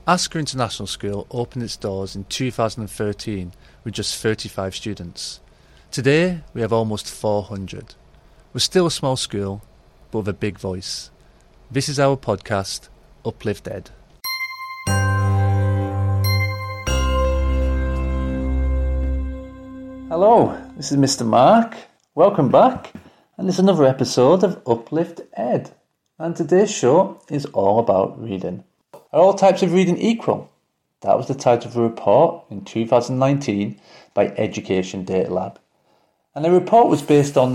Asker International School opened its doors in 2013 with just 35 students. Today we have almost 400. We're still a small school, but with a big voice. This is our podcast, Uplift Ed. Hello, this is Mr. Mark. Welcome back, and it's another episode of Uplift Ed. And today's show is all about reading. Are all types of reading equal? That was the title of a report in 2019 by Education Data Lab. And the report was based on the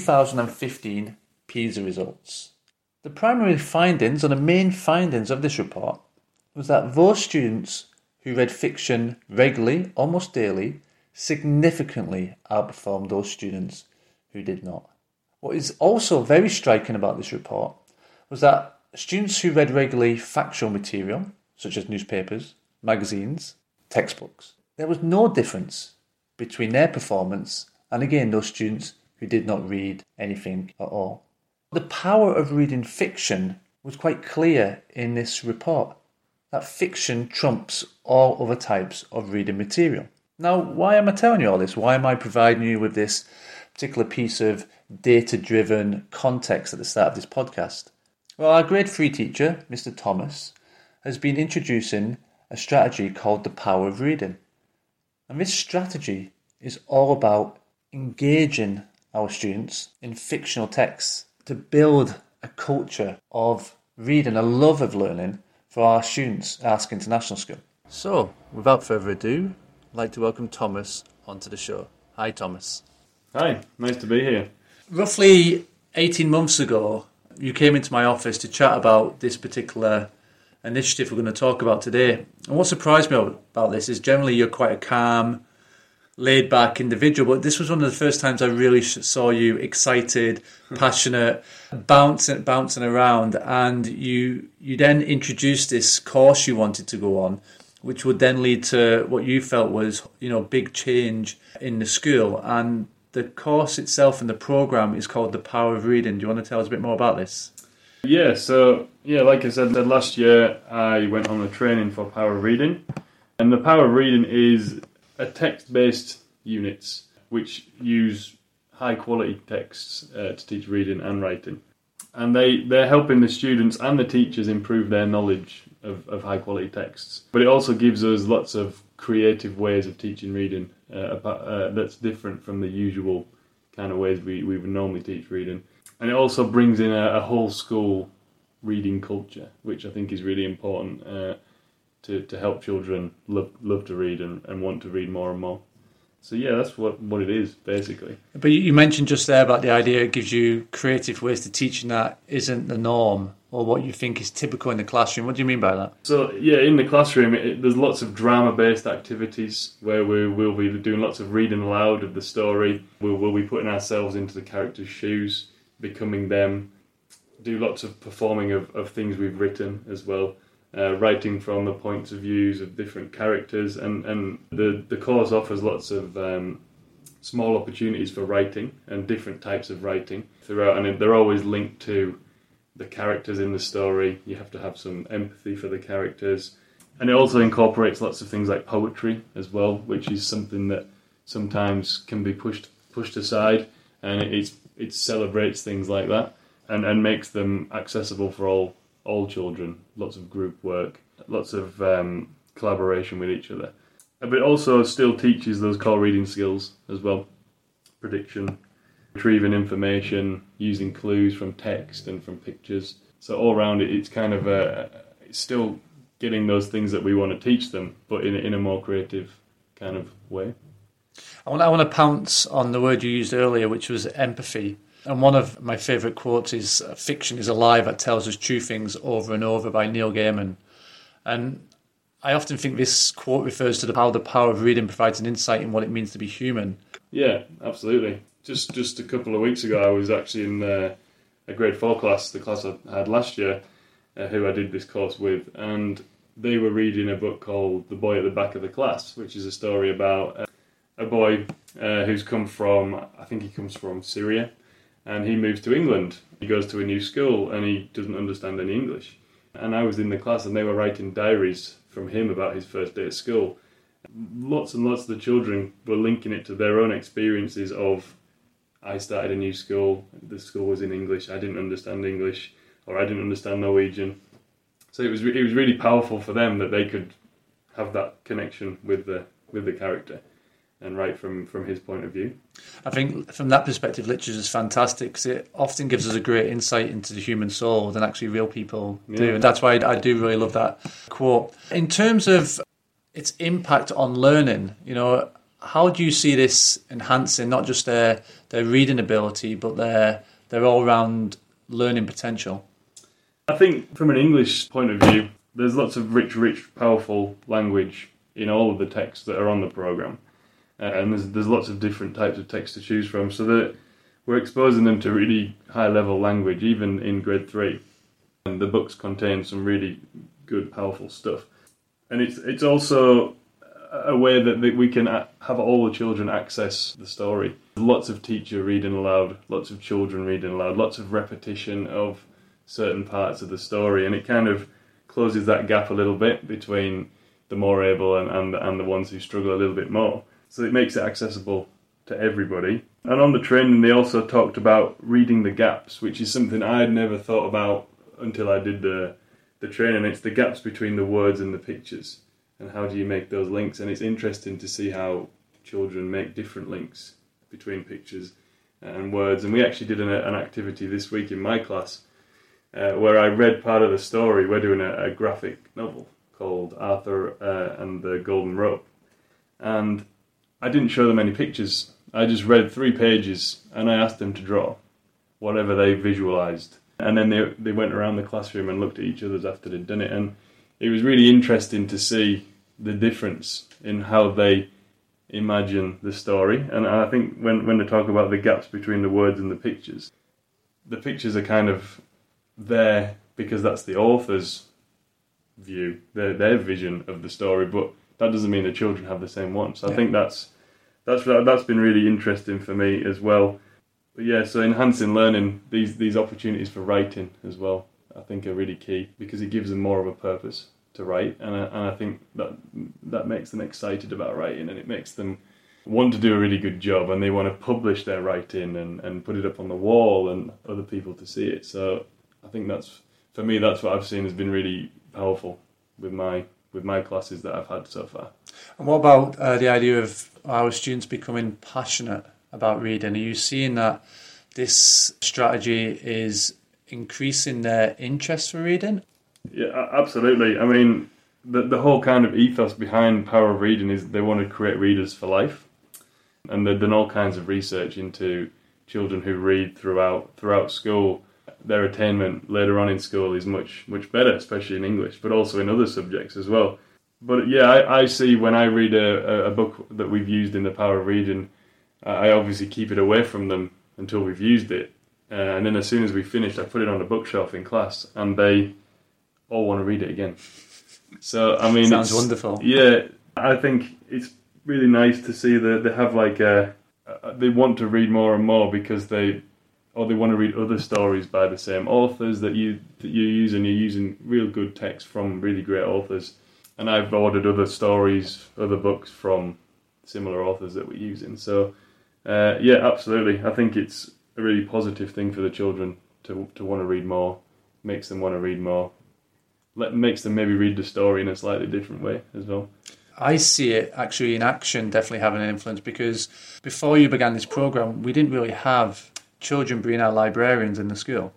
2015 PISA results. The primary findings, or the main findings of this report, was that those students who read fiction regularly, almost daily, significantly outperformed those students who did not. What is also very striking about this report was that students who read regularly factual material, such as newspapers, magazines, textbooks, there was no difference between their performance and, again, those students who did not read anything at all. The power of reading fiction was quite clear in this report, that fiction trumps all other types of reading material. Now, why am I telling you all this? Why am I providing you with this particular piece of data-driven context at the start of this podcast? Well, our grade 3 teacher, Mr. Thomas, has been introducing a strategy called the power of reading. And this strategy is all about engaging our students in fictional texts to build a culture of reading, a love of learning for our students at Asker International School. So, without further ado, I'd like to welcome Thomas onto the show. Hi, Thomas. Hi, nice to be here. Roughly 18 months ago, you came into my office to chat about this particular initiative we're going to talk about today. And what surprised me about this is generally you're quite a calm, laid-back individual, but this was one of the first times I really saw you excited, passionate, bouncing around, and you then introduced this course you wanted to go on, which would then lead to what you felt was, big change in the school. And the course itself and the program is called The Power of Reading. Do you want to tell us a bit more about this? Yeah, like I said, last year I went on a training for Power of Reading. And the Power of Reading is a text-based units which use high-quality texts to teach reading and writing. And they're helping the students and the teachers improve their knowledge of high-quality texts. But it also gives us lots of creative ways of teaching reading that's different from the usual kind of ways we would normally teach reading. And it also brings in a whole school reading culture, which I think is really important to help children love to read and want to read more and more. So yeah, that's what it is, basically. But you mentioned just there about the idea it gives you creative ways to teaching that isn't the norm or what you think is typical in the classroom. What do you mean by that? So yeah, in the classroom, there's lots of drama-based activities where we'll be doing lots of reading aloud of the story. We'll be putting ourselves into the characters' shoes, becoming them, do lots of performing of things we've written as well. Writing from the points of views of different characters, and the course offers lots of small opportunities for writing and different types of writing throughout, and they're always linked to the characters in the story. You have to have some empathy for the characters, and it also incorporates lots of things like poetry as well, which is something that sometimes can be pushed aside, and it celebrates things like that and makes them accessible for all children. Lots of group work, lots of collaboration with each other. But it also still teaches those core reading skills as well. Prediction, retrieving information, using clues from text and from pictures. So all around it's kind of it's still getting those things that we want to teach them, but in a more creative kind of way. I want to pounce on the word you used earlier, which was empathy. And one of my favourite quotes is, "Fiction is alive that tells us true things over and over," by Neil Gaiman. And I often think this quote refers to how the power of reading provides an insight in what it means to be human. Yeah, absolutely. Just a couple of weeks ago, I was actually in a grade 4 class, the class I had last year, who I did this course with, and they were reading a book called The Boy at the Back of the Class, which is a story about a boy who's comes from Syria, and he moves to England. He goes to a new school and he doesn't understand any English. And I was in the class and they were writing diaries from him about his first day at school, lots and lots of the children were linking it to their own experiences of, I started a new school, the school was in English, I didn't understand English, or I didn't understand Norwegian. So it was really powerful for them that they could have that connection with the character and write from his point of view. I think from that perspective, literature is fantastic because it often gives us a great insight into the human soul than actually real people do. And that's why I do really love that quote. In terms of its impact on learning, how do you see this enhancing not just their reading ability, but their all-round learning potential? I think from an English point of view, there's lots of rich, powerful language in all of the texts that are on the programme. And there's lots of different types of text to choose from, so that we're exposing them to really high-level language, even in grade 3. And the books contain some really good, powerful stuff. And it's also a way that we can have all the children access the story. Lots of teacher reading aloud, lots of children reading aloud, lots of repetition of certain parts of the story, and it kind of closes that gap a little bit between the more able and the ones who struggle a little bit more. So it makes it accessible to everybody. And on the training, they also talked about reading the gaps, which is something I'd never thought about until I did the training. It's the gaps between the words and the pictures, and how do you make those links. And it's interesting to see how children make different links between pictures and words. And we actually did an activity this week in my class where I read part of the story. We're doing a graphic novel called Arthur and the Golden Rope. And I didn't show them any pictures. I just read 3 pages and I asked them to draw whatever they visualised. And then they went around the classroom and looked at each other's after they'd done it. And it was really interesting to see the difference in how they imagine the story. And I think when they talk about the gaps between the words and the pictures are kind of there because that's the author's view, their vision of the story, but that doesn't mean the children have the same one. So I think that's been really interesting for me as well. But yeah, so enhancing learning, these opportunities for writing as well, I think are really key because it gives them more of a purpose to write, and I think that makes them excited about writing, and it makes them want to do a really good job, and they want to publish their writing and put it up on the wall and other people to see it. So I think that's what I've seen has been really powerful with my classes that I've had so far. And what about the idea of our students becoming passionate about reading? Are you seeing that this strategy is increasing their interest for reading? Yeah, absolutely. I mean, the whole kind of ethos behind Power of Reading is they want to create readers for life. And they've done all kinds of research into children who read throughout school. Their attainment later on in school is much better, especially in English, but also in other subjects as well. But yeah, I see when I read a book that we've used in the Power of Reading, I obviously keep it away from them until we've used it. And then as soon as we finished, I put it on the bookshelf in class, and they all want to read it again. So, I mean... Sounds wonderful. Yeah, I think it's really nice to see that they have they want to read more and more because they want to read other stories by the same authors that you use, and you're using real good text from really great authors. And I've ordered other stories, other books from similar authors that we're using. So, yeah, absolutely. I think it's a really positive thing for the children to want to read more, makes them want to read more, makes them maybe read the story in a slightly different way as well. I see it actually in action definitely having an influence, because before you began this program, we didn't really have children being our librarians in the school.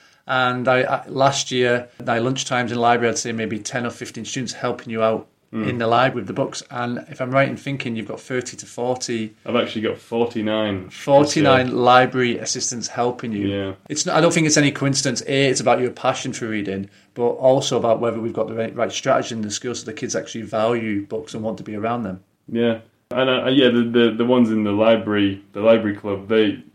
And last year, at lunchtimes in the library, I'd say maybe 10 or 15 students helping you out in the library with the books. And if I'm right in thinking, you've got 30 to 40... I've actually got 49. 49 library assistants helping you. Yeah. I don't think it's any coincidence. It's about your passion for reading, but also about whether we've got the right strategy in the school so the kids actually value books and want to be around them. Yeah. And the ones in the library club,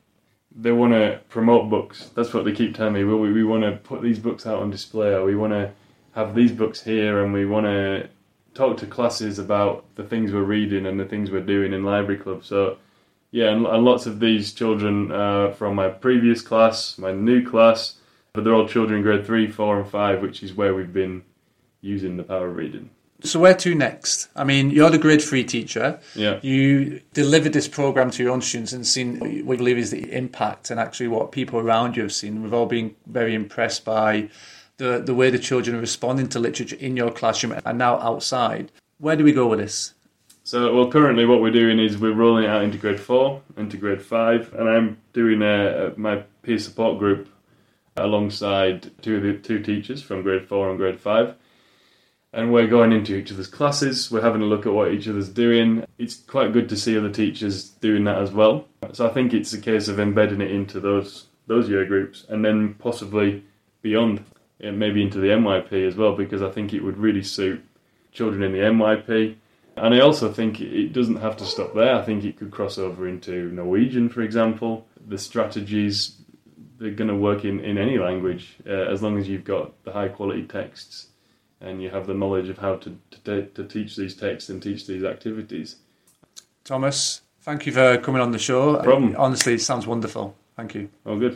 they want to promote books. That's what they keep telling me. We want to put these books out on display, or we want to have these books here, and we want to talk to classes about the things we're reading and the things we're doing in library club. So, yeah, and lots of these children from my previous class, my new class, but they're all children in grade 3, 4 and 5, which is where we've been using the Power of Reading. So where to next? I mean, you're the grade 3 teacher. Yeah. You delivered this program to your own students and seen what you believe is the impact and actually what people around you have seen. We've all been very impressed by the way the children are responding to literature in your classroom and now outside. Where do we go with this? So, well, currently what we're doing is we're rolling it out into grade 4, into grade 5, and I'm doing my peer support group alongside two teachers from grade 4 and grade 5. And we're going into each other's classes, we're having a look at what each other's doing. It's quite good to see other teachers doing that as well. So I think it's a case of embedding it into those year groups and then possibly beyond, maybe into the MYP as well, because I think it would really suit children in the MYP. And I also think it doesn't have to stop there. I think it could cross over into Norwegian, for example. The strategies, they're going to work in any language, as long as you've got the high quality texts and you have the knowledge of how to teach these texts and teach these activities. Thomas, thank you for coming on the show. No problem. Honestly, it sounds wonderful. Thank you. All good.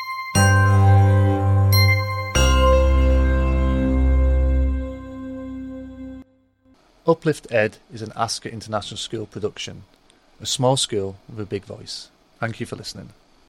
Uplift Ed is an Asker International School production, a small school with a big voice. Thank you for listening.